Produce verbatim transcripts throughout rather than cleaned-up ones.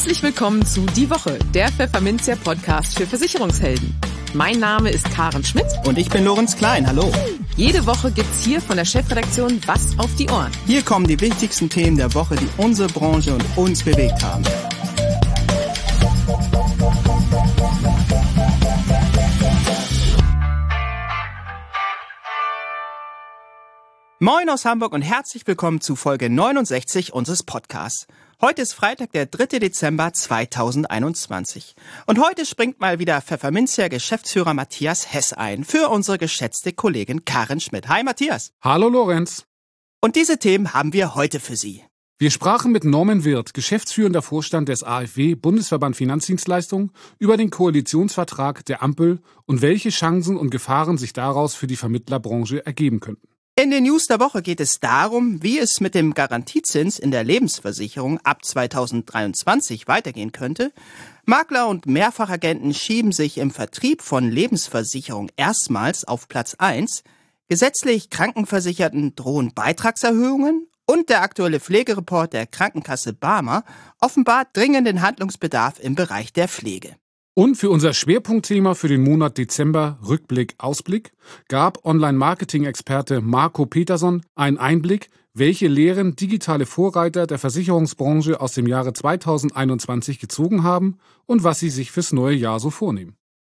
Herzlich willkommen zu Die Woche, der Pfefferminzia Podcast für Versicherungshelden. Mein Name ist Karen Schmidt. Und ich bin Lorenz Klein, hallo. Jede Woche gibt's hier von der Chefredaktion was auf die Ohren. Hier kommen die wichtigsten Themen der Woche, die unsere Branche und uns bewegt haben. Moin aus Hamburg und herzlich willkommen zu Folge neunundsechzig unseres Podcasts. Heute ist Freitag, der dritte Dezember zweitausendeinundzwanzig. Und heute springt mal wieder Pfefferminzia Geschäftsführer Matthias Hess ein für unsere geschätzte Kollegin Karen Schmidt. Hi Matthias. Hallo Lorenz. Und diese Themen haben wir heute für Sie. Wir sprachen mit Norman Wirth, geschäftsführender Vorstand des A F W, Bundesverband Finanzdienstleistungen, über den Koalitionsvertrag der Ampel und welche Chancen und Gefahren sich daraus für die Vermittlerbranche ergeben könnten. In den News der Woche geht es darum, wie es mit dem Garantiezins in der Lebensversicherung ab zweitausenddreiundzwanzig weitergehen könnte. Makler und Mehrfachagenten schieben sich im Vertrieb von Lebensversicherung erstmals auf Platz eins. Gesetzlich Krankenversicherten drohen Beitragserhöhungen und der aktuelle Pflegereport der Krankenkasse Barmer offenbart dringenden Handlungsbedarf im Bereich der Pflege. Und für unser Schwerpunktthema für den Monat Dezember, Rückblick, Ausblick, gab Online-Marketing-Experte Marco Peterson einen Einblick, welche Lehren digitale Vorreiter der Versicherungsbranche aus dem Jahre zweitausendeinundzwanzig gezogen haben und was sie sich fürs neue Jahr so vornehmen.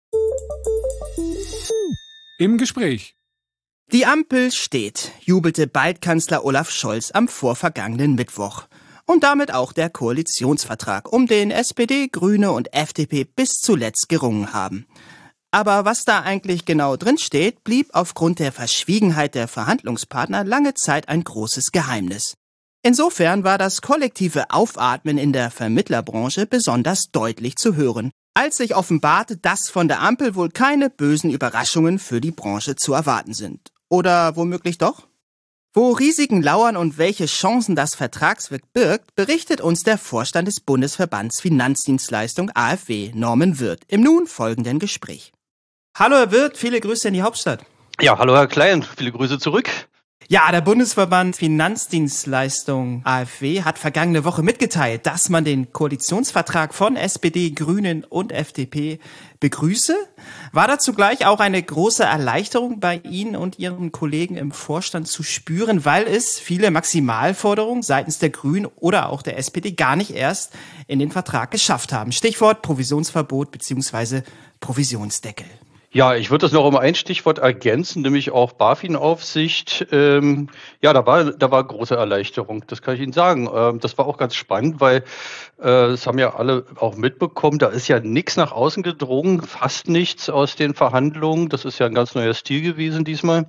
Im Gespräch. Die Ampel steht, jubelte bald Kanzler Olaf Scholz am vorvergangenen Mittwoch. Und damit auch der Koalitionsvertrag, um den S P D, Grüne und F D P bis zuletzt gerungen haben. Aber was da eigentlich genau drin steht, blieb aufgrund der Verschwiegenheit der Verhandlungspartner lange Zeit ein großes Geheimnis. Insofern war das kollektive Aufatmen in der Vermittlerbranche besonders deutlich zu hören, als sich offenbarte, dass von der Ampel wohl keine bösen Überraschungen für die Branche zu erwarten sind. Oder womöglich doch? Wo Risiken lauern und welche Chancen das Vertragswerk birgt, berichtet uns der Vorstand des Bundesverbands Finanzdienstleistung A F W, Norman Wirth, im nun folgenden Gespräch. Hallo Herr Wirth, viele Grüße in die Hauptstadt. Ja, hallo Herr Klein, viele Grüße zurück. Ja, der Bundesverband Finanzdienstleistung A F W hat vergangene Woche mitgeteilt, dass man den Koalitionsvertrag von S P D, Grünen und F D P begrüße. War da zugleich auch eine große Erleichterung bei Ihnen und Ihren Kollegen im Vorstand zu spüren, weil es viele Maximalforderungen seitens der Grünen oder auch der S P D gar nicht erst in den Vertrag geschafft haben. Stichwort Provisionsverbot bzw. Provisionsdeckel. Ja, ich würde das noch um ein Stichwort ergänzen, nämlich auch BaFin-Aufsicht. Ähm, ja, da war da war große Erleichterung, das kann ich Ihnen sagen. Ähm, das war auch ganz spannend, weil äh, das haben ja alle auch mitbekommen, da ist ja nichts nach außen gedrungen, fast nichts aus den Verhandlungen. Das ist ja ein ganz neuer Stil gewesen diesmal.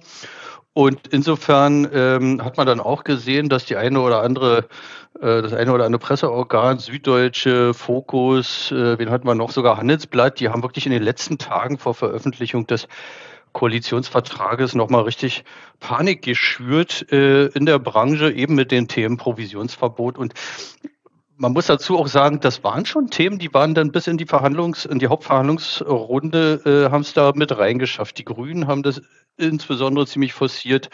Und insofern ähm, hat man dann auch gesehen, dass die eine oder andere, äh, das eine oder andere Presseorgan, Süddeutsche, Focus, äh, wen hatten wir noch, sogar Handelsblatt, die haben wirklich in den letzten Tagen vor Veröffentlichung des Koalitionsvertrages nochmal richtig Panik geschürt äh, in der Branche, eben mit den Themen Provisionsverbot. Und man muss dazu auch sagen, das waren schon Themen, die waren dann bis in die Verhandlungs-, in die Hauptverhandlungsrunde, äh, haben es da mit reingeschafft. Die Grünen haben das insbesondere ziemlich forciert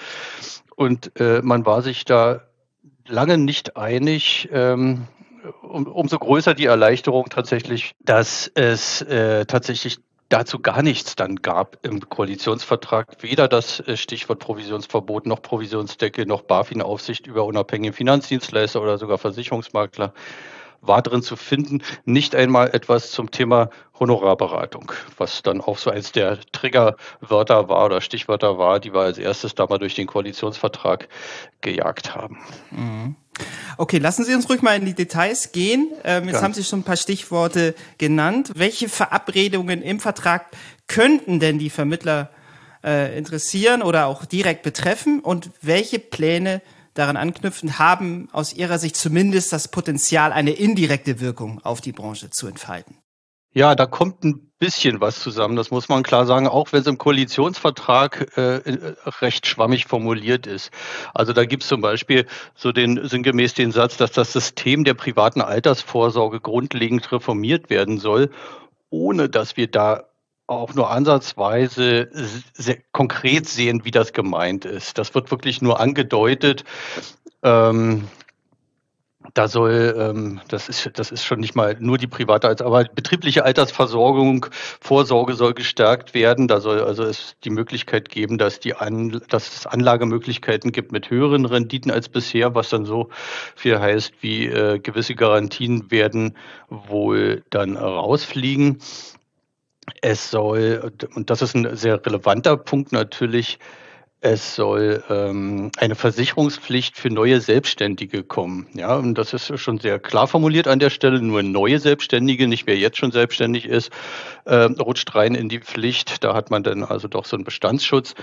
und äh, man war sich da lange nicht einig. Ähm, um, umso größer die Erleichterung tatsächlich, dass es äh, tatsächlich dazu gar nichts dann gab im Koalitionsvertrag. Weder das Stichwort Provisionsverbot noch Provisionsdeckel noch BaFin-Aufsicht über unabhängige Finanzdienstleister oder sogar Versicherungsmakler war drin zu finden. Nicht einmal etwas zum Thema Honorarberatung, was dann auch so eins der Triggerwörter war oder Stichwörter war, die wir als erstes da mal durch den Koalitionsvertrag gejagt haben. Mhm. Okay, lassen Sie uns ruhig mal in die Details gehen. Ähm, jetzt Ganz. haben Sie schon ein paar Stichworte genannt. Welche Verabredungen im Vertrag könnten denn die Vermittler äh, interessieren oder auch direkt betreffen? Und welche Pläne daran anknüpfen, haben aus Ihrer Sicht zumindest das Potenzial, eine indirekte Wirkung auf die Branche zu entfalten? Ja, da kommt ein bisschen was zusammen, das muss man klar sagen, auch wenn es im Koalitionsvertrag äh, recht schwammig formuliert ist. Also da gibt es zum Beispiel so den sinngemäß den Satz, dass das System der privaten Altersvorsorge grundlegend reformiert werden soll, ohne dass wir da auch nur ansatzweise sehr konkret sehen, wie das gemeint ist. Das wird wirklich nur angedeutet. Ähm, Da soll, ähm, das ist, das ist schon nicht mal nur die private, aber betriebliche Altersversorgung, Vorsorge soll gestärkt werden. Da soll also es die Möglichkeit geben, dass die An, dass es Anlagemöglichkeiten gibt mit höheren Renditen als bisher, was dann so viel heißt, wie äh, gewisse Garantien werden wohl dann rausfliegen. Es soll, und das ist ein sehr relevanter Punkt natürlich, es soll ähm, eine Versicherungspflicht für neue Selbstständige kommen. Ja, und das ist schon sehr klar formuliert an der Stelle. Nur neue Selbstständige, nicht wer jetzt schon selbstständig ist, äh, rutscht rein in die Pflicht. Da hat man dann also doch so einen Bestandsschutz.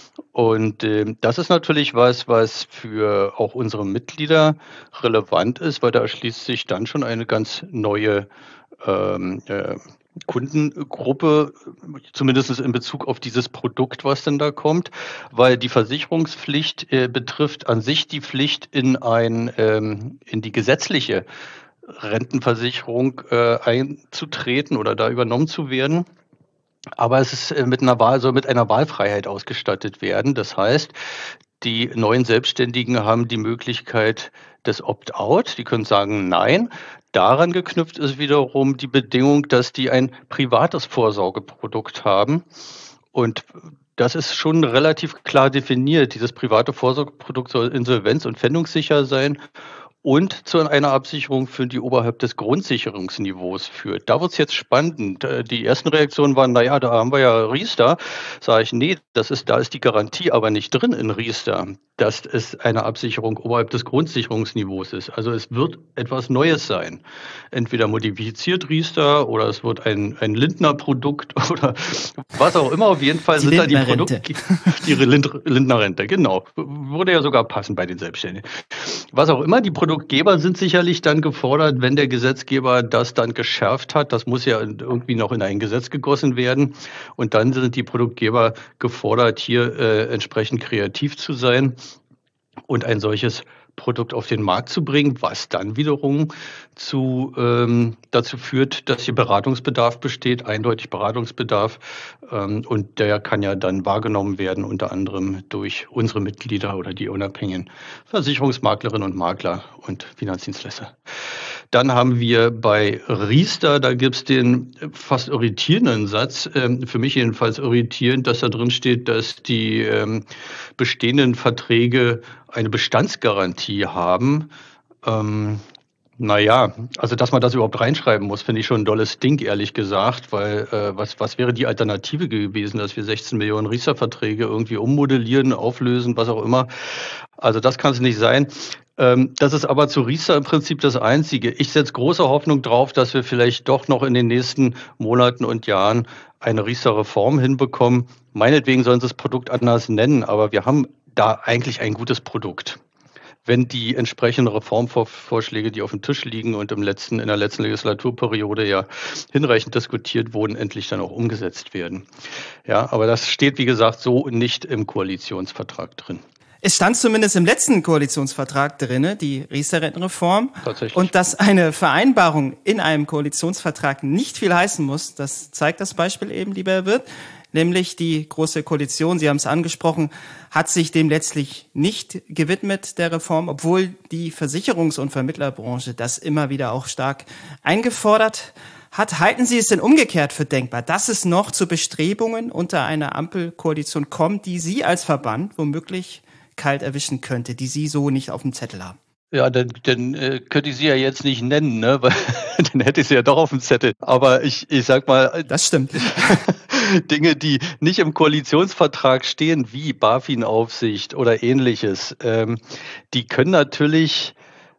Und äh, das ist natürlich was, was für auch unsere Mitglieder relevant ist, weil da erschließt sich dann schon eine ganz neue ähm, äh, Kundengruppe, zumindest in Bezug auf dieses Produkt, was denn da kommt, weil die Versicherungspflicht äh, betrifft an sich die Pflicht in ein ähm, in die gesetzliche Rentenversicherung äh, einzutreten oder da übernommen zu werden. Aber es ist äh, mit einer Wahl, soll mit einer Wahlfreiheit ausgestattet werden. Das heißt, die neuen Selbstständigen haben die Möglichkeit des Opt-out. Die können sagen Nein. Daran geknüpft ist wiederum die Bedingung, dass die ein privates Vorsorgeprodukt haben. Und das ist schon relativ klar definiert. Dieses private Vorsorgeprodukt soll insolvenz- und pfändungssicher sein und zu einer Absicherung führen, die oberhalb des Grundsicherungsniveaus führt. Da wird es jetzt spannend. Die ersten Reaktionen waren, naja, da haben wir ja Riester. Sage ich, nee, das ist, da ist die Garantie aber nicht drin in Riester, dass es eine Absicherung oberhalb des Grundsicherungsniveaus ist. Also es wird etwas Neues sein. Entweder modifiziert Riester oder es wird ein, ein Lindner-Produkt oder was auch immer. Auf jeden Fall die sind da die Produkte. Die Lindner-Rente, genau. Würde ja sogar passen bei den Selbstständigen. Was auch immer, die Produktgeber sind sicherlich dann gefordert, wenn der Gesetzgeber das dann geschärft hat. Das muss ja irgendwie noch in ein Gesetz gegossen werden. Und dann sind die Produktgeber gefordert, hier äh, entsprechend kreativ zu sein und ein solches Produkt auf den Markt zu bringen, was dann wiederum zu, ähm, dazu führt, dass hier Beratungsbedarf besteht, eindeutig Beratungsbedarf. Ähm, und der kann ja dann wahrgenommen werden, unter anderem durch unsere Mitglieder oder die unabhängigen Versicherungsmaklerinnen und Makler und Finanzdienstleister. Dann haben wir bei Riester, da gibt es den fast irritierenden Satz, ähm, für mich jedenfalls irritierend, dass da drin steht, dass die ähm, bestehenden Verträge eine Bestandsgarantie haben. Ähm, naja, also dass man das überhaupt reinschreiben muss, finde ich schon ein dolles Ding, ehrlich gesagt, weil äh, was, was wäre die Alternative gewesen, dass wir sechzehn Millionen Riester-Verträge irgendwie ummodellieren, auflösen, was auch immer. Also das kann es nicht sein. Ähm, das ist aber zu Riester im Prinzip das Einzige. Ich setze große Hoffnung drauf, dass wir vielleicht doch noch in den nächsten Monaten und Jahren eine Riester-Reform hinbekommen. Meinetwegen sollen sie das Produkt anders nennen, aber wir haben da eigentlich ein gutes Produkt. Wenn die entsprechenden Reformvorschläge, die auf dem Tisch liegen und im letzten, in der letzten Legislaturperiode ja hinreichend diskutiert wurden, endlich dann auch umgesetzt werden. Ja, aber das steht, wie gesagt, so nicht im Koalitionsvertrag drin. Es stand zumindest im letzten Koalitionsvertrag drinne, die Riester-Rentenreform. Tatsächlich. Und dass eine Vereinbarung in einem Koalitionsvertrag nicht viel heißen muss, das zeigt das Beispiel eben, lieber Herr Wirth. Nämlich die Große Koalition, Sie haben es angesprochen, hat sich dem letztlich nicht gewidmet, der Reform, obwohl die Versicherungs- und Vermittlerbranche das immer wieder auch stark eingefordert hat. Halten Sie es denn umgekehrt für denkbar, dass es noch zu Bestrebungen unter einer Ampelkoalition kommt, die Sie als Verband womöglich kalt erwischen könnte, die Sie so nicht auf dem Zettel haben? Ja, dann, dann äh, könnte ich sie ja jetzt nicht nennen, ne? Weil dann hätte ich sie ja doch auf dem Zettel. Aber ich, ich sag mal, das stimmt. Dinge, die nicht im Koalitionsvertrag stehen, wie BaFin-Aufsicht oder ähnliches, ähm, die können natürlich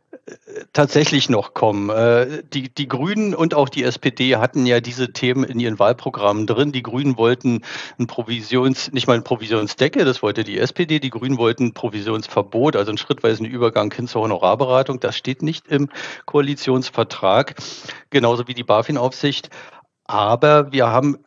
tatsächlich noch kommen. Die, die Grünen und auch die S P D hatten ja diese Themen in ihren Wahlprogrammen drin. Die Grünen wollten ein Provisions, nicht mal ein Provisionsdeckel, das wollte die S P D. Die Grünen wollten ein Provisionsverbot, also einen schrittweisen Übergang hin zur Honorarberatung. Das steht nicht im Koalitionsvertrag, genauso wie die BaFin-Aufsicht. Aber wir haben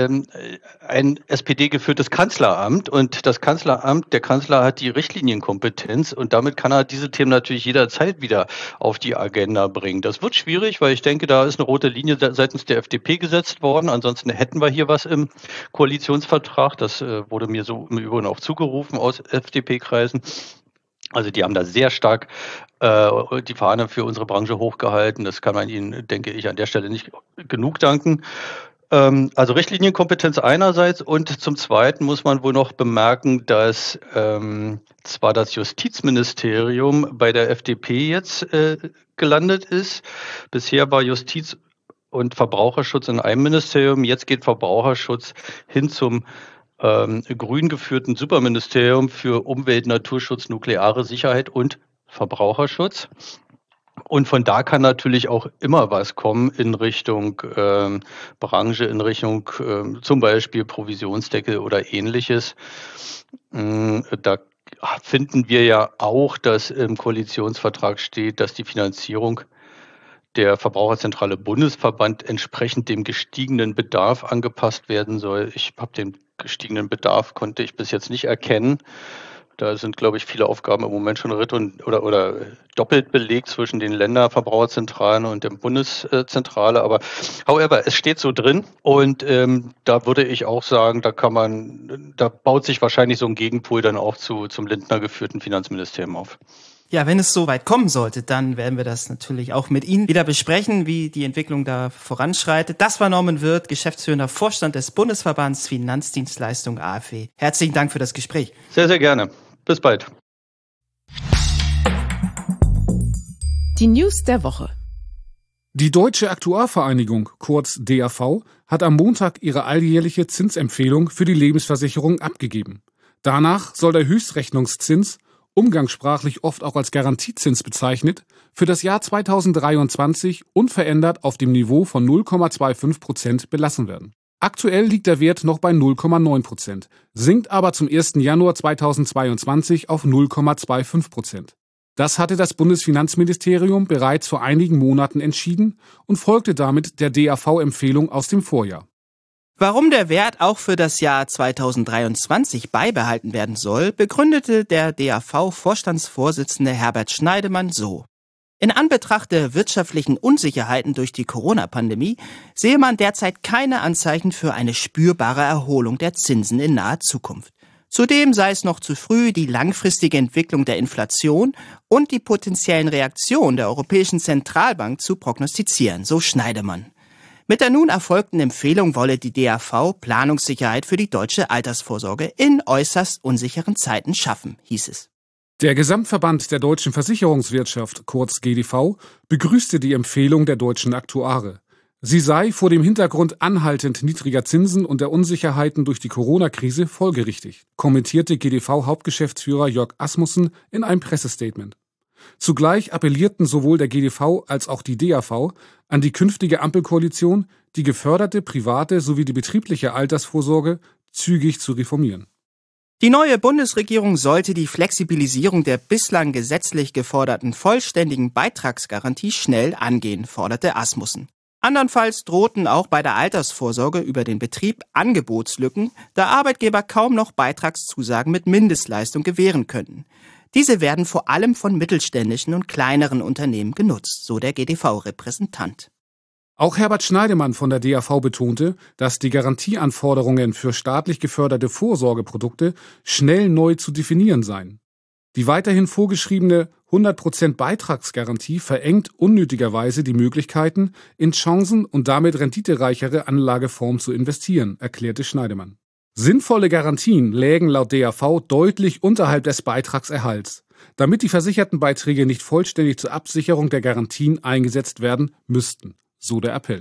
ein S P D-geführtes Kanzleramt und das Kanzleramt, der Kanzler hat die Richtlinienkompetenz und damit kann er diese Themen natürlich jederzeit wieder auf die Agenda bringen. Das wird schwierig, weil ich denke, da ist eine rote Linie seitens der F D P gesetzt worden. Ansonsten hätten wir hier was im Koalitionsvertrag. Das wurde mir so im Übrigen auch zugerufen aus F D P-Kreisen. Also die haben da sehr stark äh, die Fahne für unsere Branche hochgehalten. Das kann man ihnen, denke ich, an der Stelle nicht genug danken. Ähm, also Richtlinienkompetenz einerseits und zum Zweiten muss man wohl noch bemerken, dass ähm, zwar das Justizministerium bei der F D P jetzt äh, gelandet ist. Bisher war Justiz und Verbraucherschutz in einem Ministerium. Jetzt geht Verbraucherschutz hin zum ähm, grün geführten Superministerium für Umwelt, Naturschutz, nukleare Sicherheit und Verbraucherschutz. Und von da kann natürlich auch immer was kommen in Richtung ähm, Branche, in Richtung ähm, zum Beispiel Provisionsdeckel oder ähnliches. Ähm, da finden wir ja auch, dass im Koalitionsvertrag steht, dass die Finanzierung der Verbraucherzentrale Bundesverband entsprechend dem gestiegenen Bedarf angepasst werden soll. Ich habe den gestiegenen Bedarf, konnte ich bis jetzt nicht erkennen. Da sind, glaube ich, viele Aufgaben im Moment schon ritt und, oder, oder doppelt belegt zwischen den Länderverbraucherzentralen und der Bundeszentrale. Aber however, es steht so drin und ähm, da würde ich auch sagen, da kann man, da baut sich wahrscheinlich so ein Gegenpol dann auch zu, zum Lindner geführten Finanzministerium auf. Ja, wenn es so weit kommen sollte, dann werden wir das natürlich auch mit Ihnen wieder besprechen, wie die Entwicklung da voranschreitet. Das war Norman Wirth, geschäftsführender Vorstand des Bundesverbands Finanzdienstleistung A F W. Herzlichen Dank für das Gespräch. Sehr, sehr gerne. Bis bald. Die News der Woche. Die Deutsche Aktuarvereinigung, kurz D A V, hat am Montag ihre alljährliche Zinsempfehlung für die Lebensversicherung abgegeben. Danach soll der Höchstrechnungszins, umgangssprachlich oft auch als Garantiezins bezeichnet, für das Jahr zweitausenddreiundzwanzig unverändert auf dem Niveau von null Komma fünfundzwanzig Prozent belassen werden. Aktuell liegt der Wert noch bei null Komma neun Prozent, sinkt aber zum ersten Januar zweitausendzweiundzwanzig auf null Komma fünfundzwanzig Prozent. Das hatte das Bundesfinanzministerium bereits vor einigen Monaten entschieden und folgte damit der D A V-Empfehlung aus dem Vorjahr. Warum der Wert auch für das Jahr zweitausenddreiundzwanzig beibehalten werden soll, begründete der D A V-Vorstandsvorsitzende Herbert Schneidemann so. In Anbetracht der wirtschaftlichen Unsicherheiten durch die Corona-Pandemie sehe man derzeit keine Anzeichen für eine spürbare Erholung der Zinsen in naher Zukunft. Zudem sei es noch zu früh, die langfristige Entwicklung der Inflation und die potenziellen Reaktionen der Europäischen Zentralbank zu prognostizieren, so Schneidemann. Mit der nun erfolgten Empfehlung wolle die D A V Planungssicherheit für die deutsche Altersvorsorge in äußerst unsicheren Zeiten schaffen, hieß es. Der Gesamtverband der deutschen Versicherungswirtschaft, kurz G D V, begrüßte die Empfehlung der deutschen Aktuare. Sie sei vor dem Hintergrund anhaltend niedriger Zinsen und der Unsicherheiten durch die Corona-Krise folgerichtig, kommentierte G D V-Hauptgeschäftsführer Jörg Asmussen in einem Pressestatement. Zugleich appellierten sowohl der G D V als auch die D A V an die künftige Ampelkoalition, die geförderte private sowie die betriebliche Altersvorsorge zügig zu reformieren. Die neue Bundesregierung sollte die Flexibilisierung der bislang gesetzlich geforderten vollständigen Beitragsgarantie schnell angehen, forderte Asmussen. Andernfalls drohten auch bei der Altersvorsorge über den Betrieb Angebotslücken, da Arbeitgeber kaum noch Beitragszusagen mit Mindestleistung gewähren könnten. Diese werden vor allem von mittelständischen und kleineren Unternehmen genutzt, so der G D V-Repräsentant. Auch Herbert Schneidemann von der D A V betonte, dass die Garantieanforderungen für staatlich geförderte Vorsorgeprodukte schnell neu zu definieren seien. Die weiterhin vorgeschriebene hundert Prozent Beitragsgarantie verengt unnötigerweise die Möglichkeiten, in Chancen und damit renditereichere Anlageformen zu investieren, erklärte Schneidemann. Sinnvolle Garantien lägen laut D A V deutlich unterhalb des Beitragserhalts, damit die versicherten Beiträge nicht vollständig zur Absicherung der Garantien eingesetzt werden müssten, so der Appell.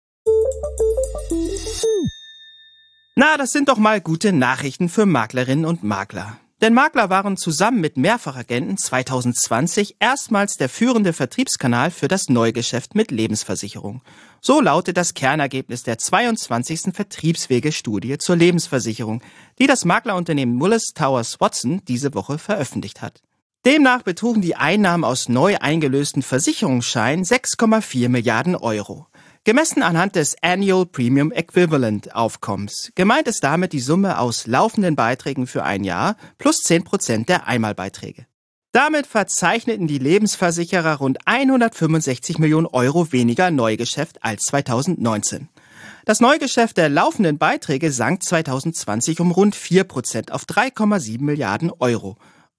Na, das sind doch mal gute Nachrichten für Maklerinnen und Makler. Denn Makler waren zusammen mit Mehrfachagenten zweitausendzwanzig erstmals der führende Vertriebskanal für das Neugeschäft mit Lebensversicherung. So lautet das Kernergebnis der zweiundzwanzigsten Vertriebswege-Studie zur Lebensversicherung, die das Maklerunternehmen Willis Towers Watson diese Woche veröffentlicht hat. Demnach betrugen die Einnahmen aus neu eingelösten Versicherungsscheinen sechs Komma vier Milliarden Euro. Gemessen anhand des Annual Premium Equivalent Aufkommens. Gemeint ist damit die Summe aus laufenden Beiträgen für ein Jahr plus zehn Prozent der Einmalbeiträge. Damit verzeichneten die Lebensversicherer rund hundertfünfundsechzig Millionen Euro weniger Neugeschäft als zweitausendneunzehn. Das Neugeschäft der laufenden Beiträge sank zweitausendzwanzig um rund vier Prozent auf drei Komma sieben Milliarden Euro.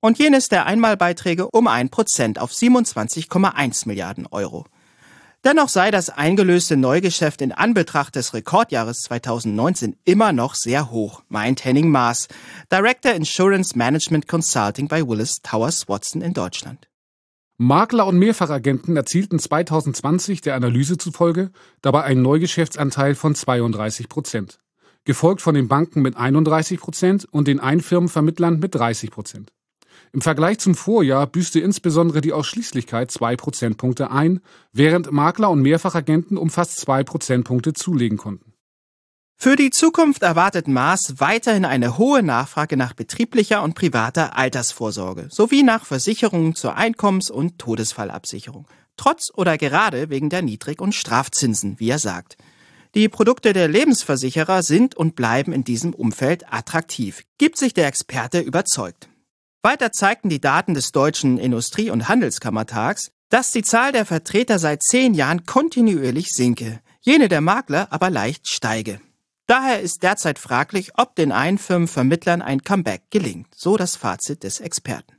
und jenes der Einmalbeiträge um ein Prozent auf siebenundzwanzig Komma eins Milliarden Euro. Dennoch sei das eingelöste Neugeschäft in Anbetracht des Rekordjahres zweitausendneunzehn immer noch sehr hoch, meint Henning Maas, Director Insurance Management Consulting bei Willis Towers Watson in Deutschland. Makler und Mehrfachagenten erzielten zweitausendzwanzig der Analyse zufolge dabei einen Neugeschäftsanteil von zweiunddreißig Prozent, gefolgt von den Banken mit einunddreißig Prozent und den Einfirmenvermittlern mit dreißig Prozent. Im Vergleich zum Vorjahr büßte insbesondere die Ausschließlichkeit zwei Prozentpunkte ein, während Makler und Mehrfachagenten um fast zwei Prozentpunkte zulegen konnten. Für die Zukunft erwartet Maas weiterhin eine hohe Nachfrage nach betrieblicher und privater Altersvorsorge sowie nach Versicherungen zur Einkommens- und Todesfallabsicherung, trotz oder gerade wegen der Niedrig- und Strafzinsen, wie er sagt. Die Produkte der Lebensversicherer sind und bleiben in diesem Umfeld attraktiv, gibt sich der Experte überzeugt. Weiter zeigten die Daten des Deutschen Industrie- und Handelskammertags, dass die Zahl der Vertreter seit zehn Jahren kontinuierlich sinke, jene der Makler aber leicht steige. Daher ist derzeit fraglich, ob den Einfirmenvermittlern ein Comeback gelingt, so das Fazit des Experten.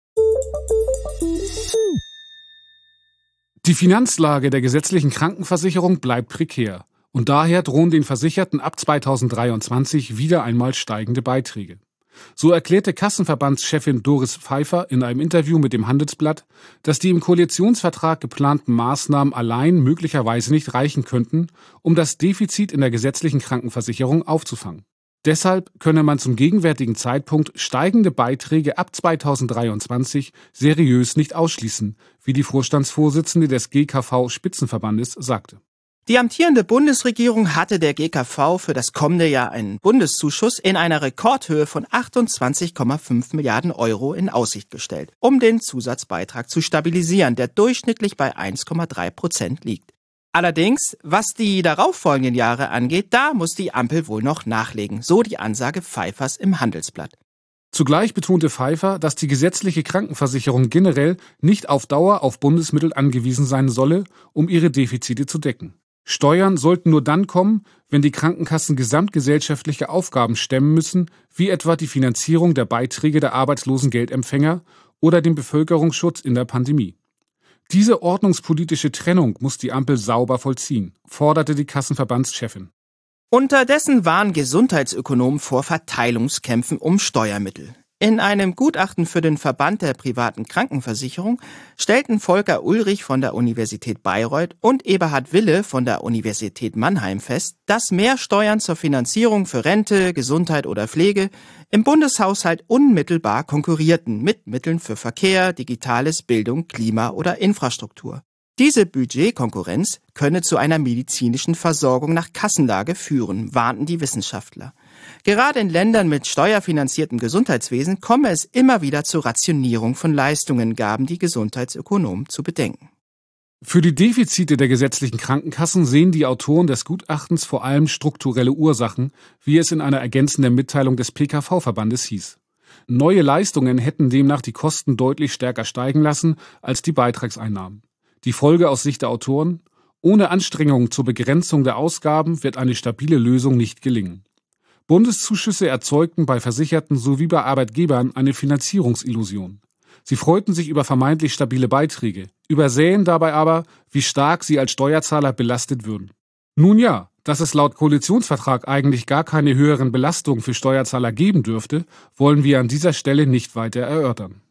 Die Finanzlage der gesetzlichen Krankenversicherung bleibt prekär und daher drohen den Versicherten ab zweitausenddreiundzwanzig wieder einmal steigende Beiträge. So erklärte Kassenverbandschefin Doris Pfeiffer in einem Interview mit dem Handelsblatt, dass die im Koalitionsvertrag geplanten Maßnahmen allein möglicherweise nicht reichen könnten, um das Defizit in der gesetzlichen Krankenversicherung aufzufangen. Deshalb könne man zum gegenwärtigen Zeitpunkt steigende Beiträge ab zweitausenddreiundzwanzig seriös nicht ausschließen, wie die Vorstandsvorsitzende des G K V-Spitzenverbandes sagte. Die amtierende Bundesregierung hatte der G K V für das kommende Jahr einen Bundeszuschuss in einer Rekordhöhe von achtundzwanzig Komma fünf Milliarden Euro in Aussicht gestellt, um den Zusatzbeitrag zu stabilisieren, der durchschnittlich bei eins Komma drei Prozent liegt. Allerdings, was die darauffolgenden Jahre angeht, da muss die Ampel wohl noch nachlegen, so die Ansage Pfeiffers im Handelsblatt. Zugleich betonte Pfeiffer, dass die gesetzliche Krankenversicherung generell nicht auf Dauer auf Bundesmittel angewiesen sein solle, um ihre Defizite zu decken. Steuern sollten nur dann kommen, wenn die Krankenkassen gesamtgesellschaftliche Aufgaben stemmen müssen, wie etwa die Finanzierung der Beiträge der Arbeitslosengeldempfänger oder den Bevölkerungsschutz in der Pandemie. Diese ordnungspolitische Trennung muss die Ampel sauber vollziehen, forderte die Kassenverbandschefin. Unterdessen warnen Gesundheitsökonomen vor Verteilungskämpfen um Steuermittel. In einem Gutachten für den Verband der privaten Krankenversicherung stellten Volker Ulrich von der Universität Bayreuth und Eberhard Wille von der Universität Mannheim fest, dass mehr Steuern zur Finanzierung für Rente, Gesundheit oder Pflege im Bundeshaushalt unmittelbar konkurrierten mit Mitteln für Verkehr, Digitales, Bildung, Klima oder Infrastruktur. Diese Budgetkonkurrenz könne zu einer medizinischen Versorgung nach Kassenlage führen, warnten die Wissenschaftler. Gerade in Ländern mit steuerfinanziertem Gesundheitswesen komme es immer wieder zur Rationierung von Leistungen, gaben die Gesundheitsökonomen zu bedenken. Für die Defizite der gesetzlichen Krankenkassen sehen die Autoren des Gutachtens vor allem strukturelle Ursachen, wie es in einer ergänzenden Mitteilung des P K V-Verbandes hieß. Neue Leistungen hätten demnach die Kosten deutlich stärker steigen lassen als die Beitragseinnahmen. Die Folge aus Sicht der Autoren: Ohne Anstrengungen zur Begrenzung der Ausgaben wird eine stabile Lösung nicht gelingen. Bundeszuschüsse erzeugten bei Versicherten sowie bei Arbeitgebern eine Finanzierungsillusion. Sie freuten sich über vermeintlich stabile Beiträge, übersähen dabei aber, wie stark sie als Steuerzahler belastet würden. Nun ja, dass es laut Koalitionsvertrag eigentlich gar keine höheren Belastungen für Steuerzahler geben dürfte, wollen wir an dieser Stelle nicht weiter erörtern.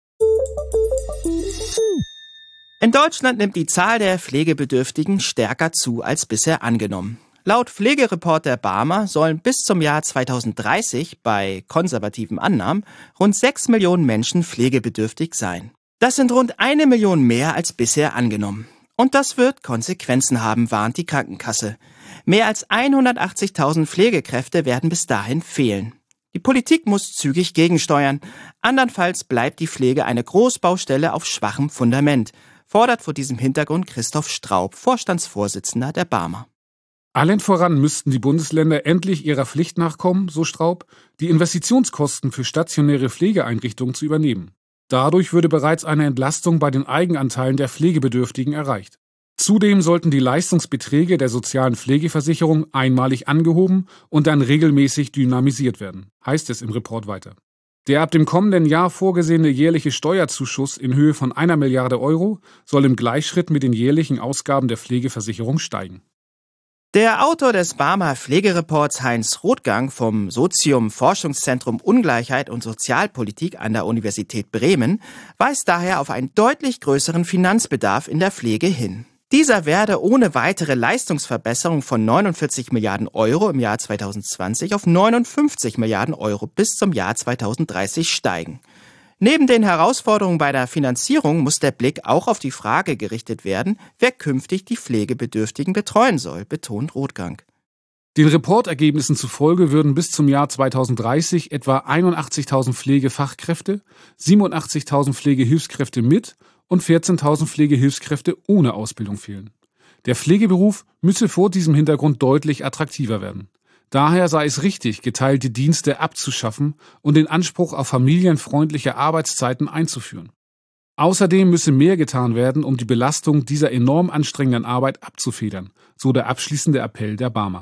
In Deutschland nimmt die Zahl der Pflegebedürftigen stärker zu als bisher angenommen. Laut Pflegereporter Barmer sollen bis zum Jahr zweitausenddreißig bei konservativen Annahmen rund sechs Millionen Menschen pflegebedürftig sein. Das sind rund eine Million mehr als bisher angenommen. Und das wird Konsequenzen haben, warnt die Krankenkasse. Mehr als hundertachtzigtausend Pflegekräfte werden bis dahin fehlen. Die Politik muss zügig gegensteuern. Andernfalls bleibt die Pflege eine Großbaustelle auf schwachem Fundament, fordert vor diesem Hintergrund Christoph Straub, Vorstandsvorsitzender der Barmer. Allen voran müssten die Bundesländer endlich ihrer Pflicht nachkommen, so Straub, die Investitionskosten für stationäre Pflegeeinrichtungen zu übernehmen. Dadurch würde bereits eine Entlastung bei den Eigenanteilen der Pflegebedürftigen erreicht. Zudem sollten die Leistungsbeträge der sozialen Pflegeversicherung einmalig angehoben und dann regelmäßig dynamisiert werden, heißt es im Report weiter. Der ab dem kommenden Jahr vorgesehene jährliche Steuerzuschuss in Höhe von einer Milliarde Euro soll im Gleichschritt mit den jährlichen Ausgaben der Pflegeversicherung steigen. Der Autor des Barmer Pflegereports Heinz Rothgang vom Sozium Forschungszentrum Ungleichheit und Sozialpolitik an der Universität Bremen weist daher auf einen deutlich größeren Finanzbedarf in der Pflege hin. Dieser werde ohne weitere Leistungsverbesserung von neunundvierzig Milliarden Euro im Jahr zweitausendzwanzig auf neunundfünfzig Milliarden Euro bis zum Jahr zweitausenddreißig steigen. Neben den Herausforderungen bei der Finanzierung muss der Blick auch auf die Frage gerichtet werden, wer künftig die Pflegebedürftigen betreuen soll, betont Rothgang. Den Reportergebnissen zufolge würden bis zum Jahr zweitausenddreißig etwa einundachtzigtausend Pflegefachkräfte, siebenundachtzigtausend Pflegehilfskräfte mit und vierzehntausend Pflegehilfskräfte ohne Ausbildung fehlen. Der Pflegeberuf müsse vor diesem Hintergrund deutlich attraktiver werden. Daher sei es richtig, geteilte Dienste abzuschaffen und den Anspruch auf familienfreundliche Arbeitszeiten einzuführen. Außerdem müsse mehr getan werden, um die Belastung dieser enorm anstrengenden Arbeit abzufedern, so der abschließende Appell der Barmer.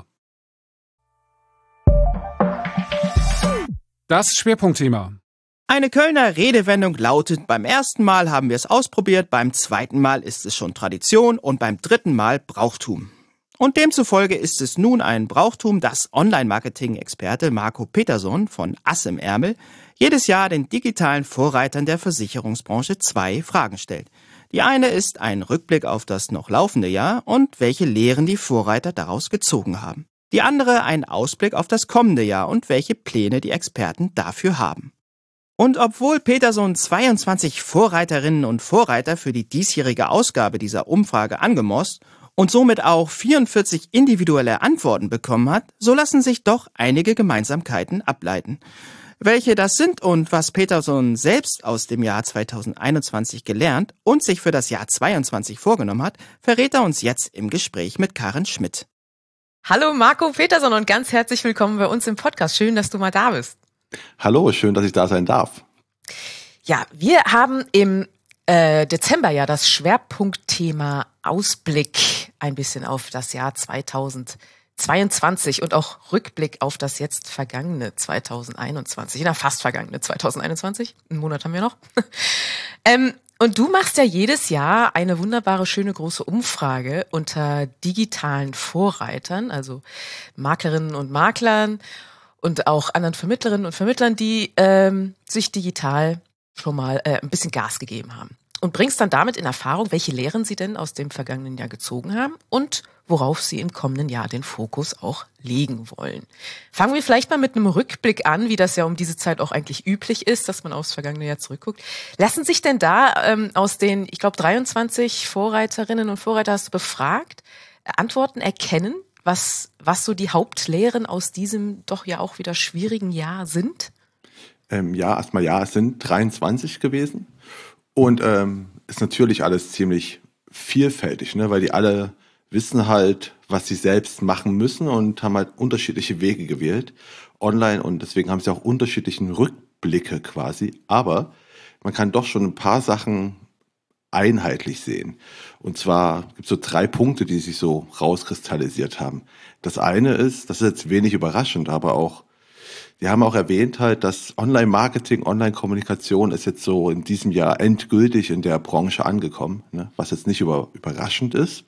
Das Schwerpunktthema. Eine Kölner Redewendung lautet, beim ersten Mal haben wir es ausprobiert, beim zweiten Mal ist es schon Tradition und beim dritten Mal Brauchtum. Und demzufolge ist es nun ein Brauchtum, dass Online-Marketing-Experte Marco Peterson von Ass im Ärmel jedes Jahr den digitalen Vorreitern der Versicherungsbranche zwei Fragen stellt. Die eine ist ein Rückblick auf das noch laufende Jahr und welche Lehren die Vorreiter daraus gezogen haben. Die andere ein Ausblick auf das kommende Jahr und welche Pläne die Experten dafür haben. Und obwohl Peterson zweiundzwanzig Vorreiterinnen und Vorreiter für die diesjährige Ausgabe dieser Umfrage angemost und somit auch vierundvierzig individuelle Antworten bekommen hat, so lassen sich doch einige Gemeinsamkeiten ableiten. Welche das sind und was Peterson selbst aus dem Jahr zweitausendeinundzwanzig gelernt und sich für das Jahr zweiundzwanzig vorgenommen hat, verrät er uns jetzt im Gespräch mit Karin Schmidt. Hallo Marco Peterson und ganz herzlich willkommen bei uns im Podcast. Schön, dass du mal da bist. Hallo, schön, dass ich da sein darf. Ja, wir haben im äh, Dezember ja das Schwerpunktthema Ausblick ein bisschen auf das Jahr zweitausendzweiundzwanzig und auch Rückblick auf das jetzt vergangene zweitausendeinundzwanzig, na fast vergangene zweitausendeinundzwanzig, einen Monat haben wir noch. ähm, und du machst ja jedes Jahr eine wunderbare, schöne, große Umfrage unter digitalen Vorreitern, also Maklerinnen und Maklern und auch anderen Vermittlerinnen und Vermittlern, die ähm, sich digital schon mal äh, ein bisschen Gas gegeben haben. Und bringst dann damit in Erfahrung, welche Lehren sie denn aus dem vergangenen Jahr gezogen haben und worauf sie im kommenden Jahr den Fokus auch legen wollen. Fangen wir vielleicht mal mit einem Rückblick an, wie das ja um diese Zeit auch eigentlich üblich ist, dass man aufs vergangene Jahr zurückguckt. Lassen sich denn da ähm, aus den, ich glaube, dreiundzwanzig Vorreiterinnen und Vorreiter hast du befragt, äh, Antworten erkennen, was, was so die Hauptlehren aus diesem doch ja auch wieder schwierigen Jahr sind? Ähm, ja, erstmal ja, es sind dreiundzwanzig gewesen. Und ähm, ist natürlich alles ziemlich vielfältig, ne? Weil die alle wissen halt, was sie selbst machen müssen und haben halt unterschiedliche Wege gewählt online und deswegen haben sie auch unterschiedliche Rückblicke quasi. Aber man kann doch schon ein paar Sachen einheitlich sehen. Und zwar gibt es so drei Punkte, die sich so rauskristallisiert haben. Das eine ist, das ist jetzt wenig überraschend, aber auch die haben auch erwähnt halt, dass Online-Marketing, Online-Kommunikation ist jetzt so in diesem Jahr endgültig in der Branche angekommen, ne? Was jetzt nicht über, überraschend ist.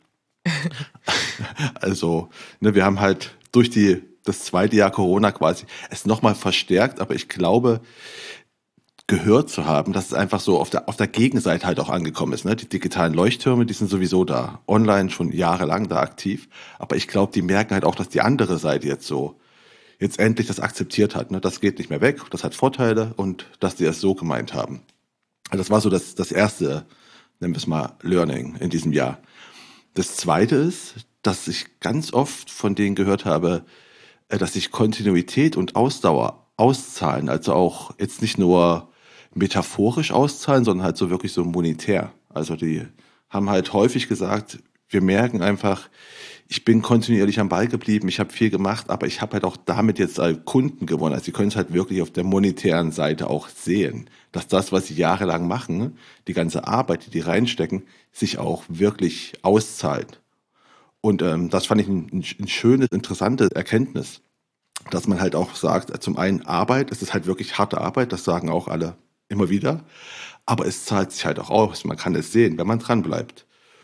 Also, ne, wir haben halt durch die das zweite Jahr Corona quasi es nochmal verstärkt, aber ich glaube, gehört zu haben, dass es einfach so auf der auf der Gegenseite halt auch angekommen ist. Ne? Die digitalen Leuchttürme, die sind sowieso da, online schon jahrelang da aktiv, aber ich glaube, die merken halt auch, dass die andere Seite jetzt so jetzt endlich das akzeptiert hat. Ne? Das geht nicht mehr weg, das hat Vorteile und dass die es so gemeint haben. Also das war so das, das erste, nennen wir es mal, Learning in diesem Jahr. Das zweite ist, dass ich ganz oft von denen gehört habe, dass sich Kontinuität und Ausdauer auszahlen. Also auch jetzt nicht nur metaphorisch auszahlen, sondern halt so wirklich so monetär. Also die haben halt häufig gesagt, wir merken einfach, ich bin kontinuierlich am Ball geblieben, ich habe viel gemacht, aber ich habe halt auch damit jetzt Kunden gewonnen. Also sie können es halt wirklich auf der monetären Seite auch sehen, dass das, was sie jahrelang machen, die ganze Arbeit, die die reinstecken, sich auch wirklich auszahlt. Und ähm, das fand ich ein, ein schönes, interessante Erkenntnis. dass man halt auch sagt, zum einen Arbeit, es ist halt wirklich harte Arbeit, das sagen auch alle immer wieder, aber es zahlt sich halt auch aus, man kann es sehen, wenn man dran bleibt.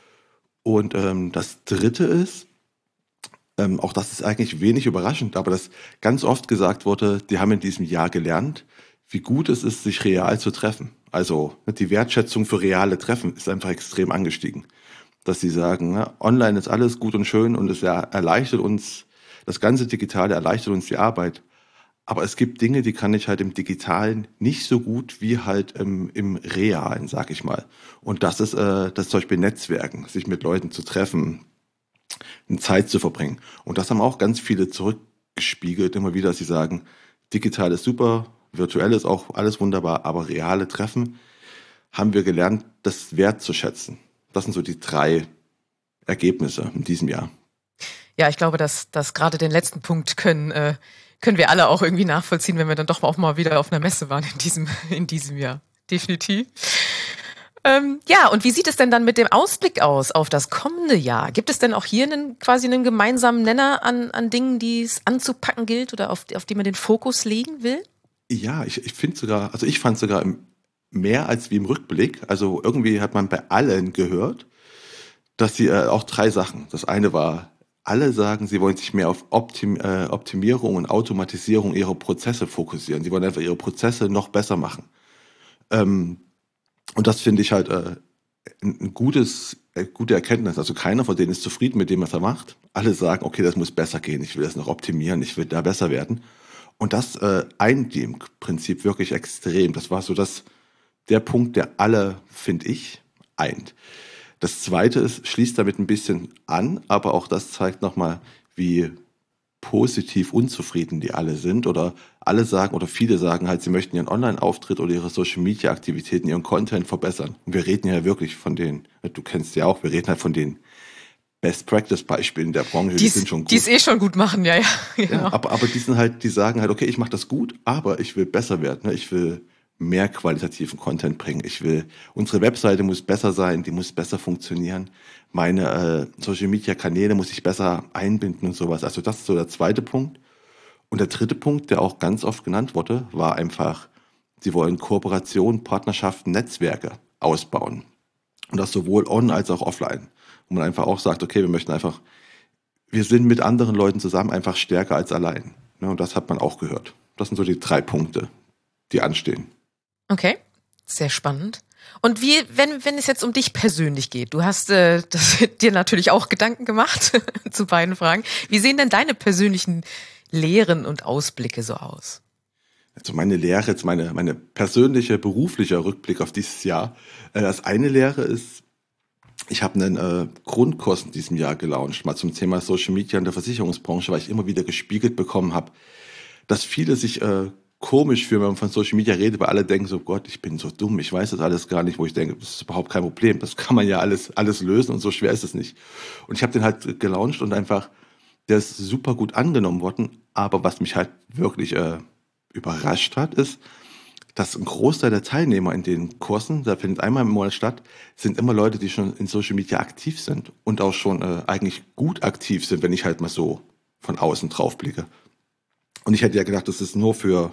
Und ähm, das Dritte ist, ähm, auch das ist eigentlich wenig überraschend, aber das ganz oft gesagt wurde, die haben in diesem Jahr gelernt, wie gut es ist, sich real zu treffen. Also die Wertschätzung für reale Treffen ist einfach extrem angestiegen. Dass sie sagen, ne, online ist alles gut und schön und es erleichtert uns, das ganze Digitale erleichtert uns die Arbeit. Aber es gibt Dinge, die kann ich halt im Digitalen nicht so gut wie halt im, im Realen, sag ich mal. Und das ist äh, das zum Beispiel Netzwerken, sich mit Leuten zu treffen, eine Zeit zu verbringen. Und das haben auch ganz viele zurückgespiegelt, immer wieder, dass sie sagen, digital ist super, virtuell ist auch alles wunderbar, aber reale Treffen haben wir gelernt, das wertzuschätzen. Das sind so die drei Ergebnisse in diesem Jahr. Ja, ich glaube, dass, dass gerade den letzten Punkt können, äh, können wir alle auch irgendwie nachvollziehen, wenn wir dann doch auch mal wieder auf einer Messe waren in diesem, in diesem Jahr. Definitiv. Ähm, ja, und wie sieht es denn dann mit dem Ausblick aus auf das kommende Jahr? Gibt es denn auch hier einen, quasi einen gemeinsamen Nenner an, an Dingen, die es anzupacken gilt oder auf, auf die man den Fokus legen will? Ja, ich, ich finde sogar, also ich fand sogar mehr als wie im Rückblick. Also irgendwie hat man bei allen gehört, dass sie äh, auch drei Sachen. Das eine war, alle sagen, sie wollen sich mehr auf Optim, äh, Optimierung und Automatisierung ihrer Prozesse fokussieren. Sie wollen einfach ihre Prozesse noch besser machen. Ähm, und das finde ich halt äh, ein, ein gutes, äh, gute Erkenntnis. Also keiner von denen ist zufrieden mit dem, was er macht. Alle sagen, okay, das muss besser gehen. Ich will das noch optimieren. Ich will da besser werden. Und das äh, eint die im Prinzip wirklich extrem. Das war so das, der Punkt, der alle, finde ich, eint. Das Zweite ist, schließt damit ein bisschen an, aber auch das zeigt nochmal, wie positiv unzufrieden die alle sind. Oder alle sagen, oder viele sagen halt, sie möchten ihren Online-Auftritt oder ihre Social-Media-Aktivitäten, ihren Content verbessern. Und wir reden ja wirklich von den, du kennst ja auch, wir reden halt von den Best-Practice-Beispielen der Branche, die, die sind schon gut. Die es eh schon gut machen, ja, ja. Genau. Ja, aber, aber die sind halt, die sagen halt, okay, ich mache das gut, aber ich will besser werden. Ne? Ich will mehr qualitativen Content bringen. Ich will, unsere Webseite muss besser sein, die muss besser funktionieren. Meine äh, Social-Media-Kanäle muss ich besser einbinden und sowas. Also das ist so der zweite Punkt. Und der dritte Punkt, der auch ganz oft genannt wurde, war einfach, sie wollen Kooperation, Partnerschaften, Netzwerke ausbauen. Und das sowohl on als auch offline. Wo man einfach auch sagt, okay, wir möchten einfach, wir sind mit anderen Leuten zusammen einfach stärker als allein. Ne, und das hat man auch gehört. Das sind so die drei Punkte, die anstehen. Okay, sehr spannend. Und wie, wenn, wenn es jetzt um dich persönlich geht, du hast äh, das, dir natürlich auch Gedanken gemacht zu beiden Fragen. Wie sehen denn deine persönlichen Lehren und Ausblicke so aus? Also meine Lehre, jetzt meine, meine persönliche, berufliche Rückblick auf dieses Jahr. Äh, das eine Lehre ist, ich habe einen äh, Grundkurs in diesem Jahr gelauncht, mal zum Thema Social Media in der Versicherungsbranche, weil ich immer wieder gespiegelt bekommen habe, dass viele sich äh, komisch fühlen, wenn man von Social Media redet, weil alle denken so, Gott, ich bin so dumm, ich weiß das alles gar nicht, wo ich denke, das ist überhaupt kein Problem, das kann man ja alles, alles lösen und so schwer ist es nicht. Und ich habe den halt gelauncht und einfach, der ist super gut angenommen worden, aber was mich halt wirklich äh, überrascht hat, ist, dass ein Großteil der Teilnehmer in den Kursen, da findet einmal im Monat statt, sind immer Leute, die schon in Social Media aktiv sind und auch schon äh, eigentlich gut aktiv sind, wenn ich halt mal so von außen drauf blicke. Und ich hätte ja gedacht, das ist nur für,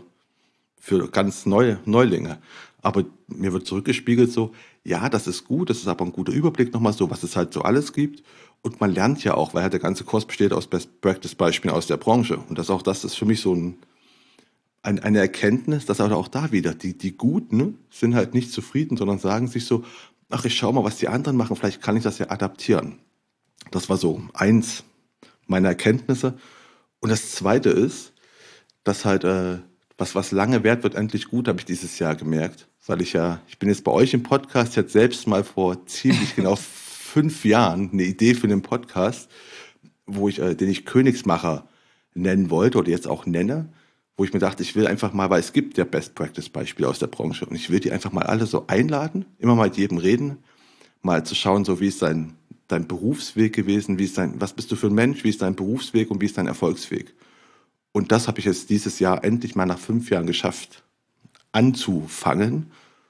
für ganz neue Neulinge. Aber mir wird zurückgespiegelt so, ja, das ist gut, das ist aber ein guter Überblick nochmal so, was es halt so alles gibt. Und man lernt ja auch, weil halt der ganze Kurs besteht aus Best-Practice-Beispielen aus der Branche. Und das auch, das ist für mich so ein Ein, eine Erkenntnis, dass aber auch da wieder, die, die Guten sind halt nicht zufrieden, sondern sagen sich so, ach, ich schau mal, was die anderen machen, vielleicht kann ich das ja adaptieren. Das war so eins meiner Erkenntnisse. Und das zweite ist, dass halt, äh, was, was lange währt, wird endlich gut, habe ich dieses Jahr gemerkt. Weil ich ja, ich bin jetzt bei euch im Podcast, ich hatte selbst mal vor ziemlich genau fünf Jahren eine Idee für einen Podcast, wo ich, äh, den ich Königsmacher nennen wollte oder jetzt auch nenne, wo ich mir dachte, ich will einfach mal, weil es gibt ja Best-Practice-Beispiele aus der Branche und ich will die einfach mal alle so einladen, immer mal mit jedem reden, mal zu schauen, so wie ist dein, dein Berufsweg gewesen, wie ist dein, was bist du für ein Mensch, wie ist dein Berufsweg und wie ist dein Erfolgsweg. Und das habe ich jetzt dieses Jahr endlich mal nach fünf Jahren geschafft anzufangen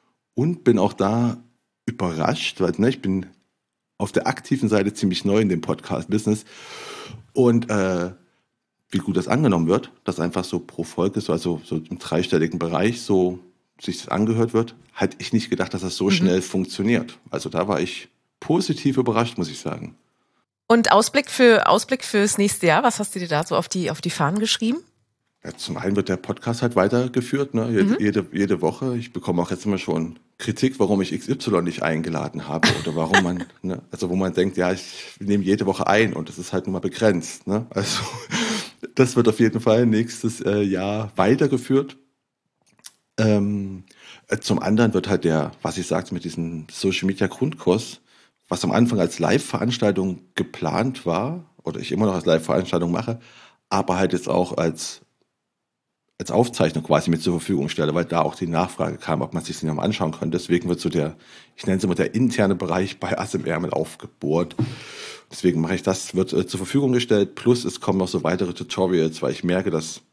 und bin auch da überrascht, weil ne, ich bin auf der aktiven Seite ziemlich neu in dem Podcast-Business und äh, wie gut das angenommen wird, dass einfach so pro Folge, so, also so im dreistelligen Bereich so sich das angehört wird, hätte ich nicht gedacht, dass das so mhm. schnell funktioniert. Also da war ich positiv überrascht, muss ich sagen. Und Ausblick für Ausblick fürs nächste Jahr, was hast du dir da so auf die, auf die Fahnen geschrieben? Ja, zum einen wird der Podcast halt weitergeführt, ne? Jede, mhm. jede, jede Woche. Ich bekomme auch jetzt immer schon Kritik, warum ich X Y nicht eingeladen habe oder warum man, ne? Also wo man denkt, ja, ich nehme jede Woche ein und das ist halt nur mal begrenzt. Ne? Also das wird auf jeden Fall nächstes äh, Jahr weitergeführt. Ähm, äh, zum anderen wird halt der, was ich sagte, mit diesem Social Media Grundkurs, was am Anfang als Live-Veranstaltung geplant war oder ich immer noch als Live-Veranstaltung mache, aber halt jetzt auch als als Aufzeichnung quasi mit zur Verfügung stelle, weil da auch die Nachfrage kam, ob man sich das noch mal anschauen kann. Deswegen wird so der, ich nenne es immer der interne Bereich bei A S M R mit aufgebohrt. Deswegen mache ich das, wird äh, zur Verfügung gestellt, plus es kommen noch so weitere Tutorials, weil ich merke, dass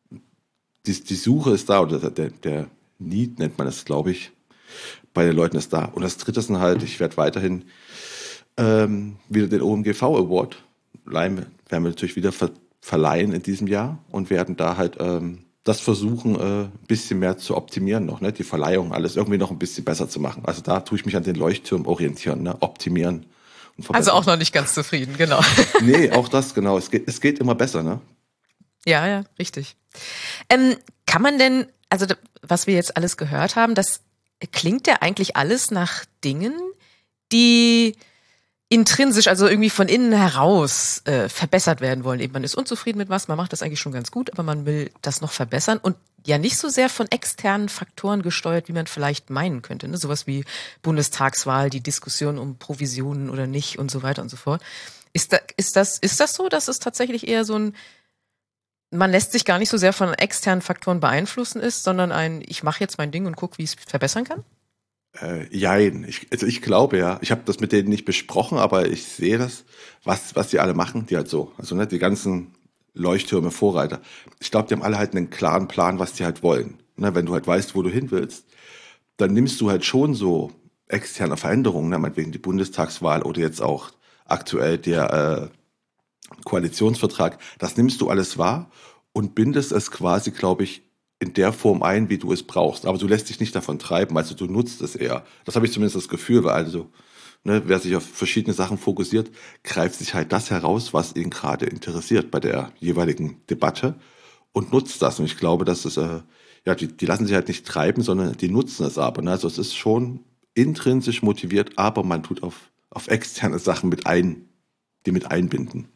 die, die Suche ist da, oder der, der Need nennt man es, glaube ich, bei den Leuten ist da. Und das dritte ist halt, ich werde weiterhin ähm, wieder den O M G V Award, werden wir natürlich wieder ver verleihen in diesem Jahr und werden da halt ähm, das versuchen, äh, ein bisschen mehr zu optimieren noch, ne? Die Verleihung, alles irgendwie noch ein bisschen besser zu machen. Also da tue ich mich an den Leuchtturm orientieren, ne? Optimieren. Und also auch noch nicht ganz zufrieden, genau. Nee, auch das, genau. Es geht, es geht immer besser, ne? Ja, ja, richtig. Ähm, kann man denn, also was wir jetzt alles gehört haben, das klingt ja eigentlich alles nach Dingen, die intrinsisch, also irgendwie von innen heraus äh, verbessert werden wollen. Eben man ist unzufrieden mit was, man macht das eigentlich schon ganz gut, aber man will das noch verbessern und ja nicht so sehr von externen Faktoren gesteuert, wie man vielleicht meinen könnte. Ne? Sowas wie Bundestagswahl, die Diskussion um Provisionen oder nicht und so weiter und so fort. Ist, da, ist, das, ist das so, dass es tatsächlich eher so ein, man lässt sich gar nicht so sehr von externen Faktoren beeinflussen ist, sondern ein, ich mache jetzt mein Ding und gucke, wie ich es verbessern kann? Äh, jein. Ich, also ich glaube ja, ich habe das mit denen nicht besprochen, aber ich sehe das, was was die alle machen, die halt so, also ne, die ganzen Leuchttürme, Vorreiter. Ich glaube, die haben alle halt einen klaren Plan, was die halt wollen. Ne, wenn du halt weißt, wo du hin willst, dann nimmst du halt schon so externe Veränderungen, ne, meinetwegen die Bundestagswahl oder jetzt auch aktuell der äh, Koalitionsvertrag, das nimmst du alles wahr und bindest es quasi, glaube ich, in der Form ein, wie du es brauchst. Aber du lässt dich nicht davon treiben, also du nutzt es eher. Das habe ich zumindest das Gefühl, weil also, ne, wer sich auf verschiedene Sachen fokussiert, greift sich halt das heraus, was ihn gerade interessiert bei der jeweiligen Debatte und nutzt das. Und ich glaube, dass es, äh, ja, die, die lassen sich halt nicht treiben, sondern die nutzen es aber. Ne? Also es ist schon intrinsisch motiviert, aber man tut auf, auf externe Sachen mit ein, die mit einbinden.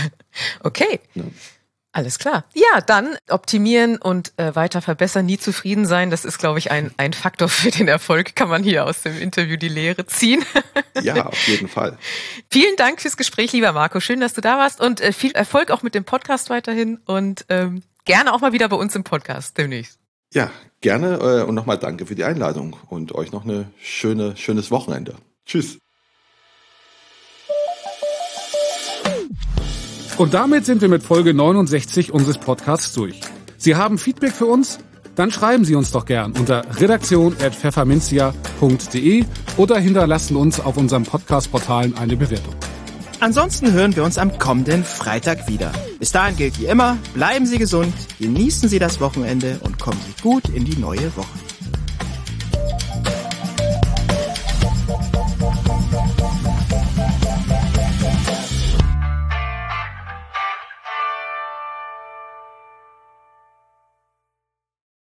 Okay. Ja. Alles klar. Ja, dann optimieren und äh, weiter verbessern, nie zufrieden sein. Das ist, glaube ich, ein, ein Faktor für den Erfolg. Kann man hier aus dem Interview die Lehre ziehen. Ja, auf jeden Fall. Vielen Dank fürs Gespräch, lieber Marco. Schön, dass du da warst und äh, viel Erfolg auch mit dem Podcast weiterhin und ähm, gerne auch mal wieder bei uns im Podcast demnächst. Ja, gerne äh, und nochmal danke für die Einladung und euch noch eine schöne, schönes Wochenende. Tschüss. Und damit sind wir mit Folge neunundsechzig unseres Podcasts durch. Sie haben Feedback für uns? Dann schreiben Sie uns doch gern unter redaktion at pfefferminzia punkt de oder hinterlassen uns auf unseren Podcast-Portalen eine Bewertung. Ansonsten hören wir uns am kommenden Freitag wieder. Bis dahin gilt wie immer, bleiben Sie gesund, genießen Sie das Wochenende und kommen Sie gut in die neue Woche.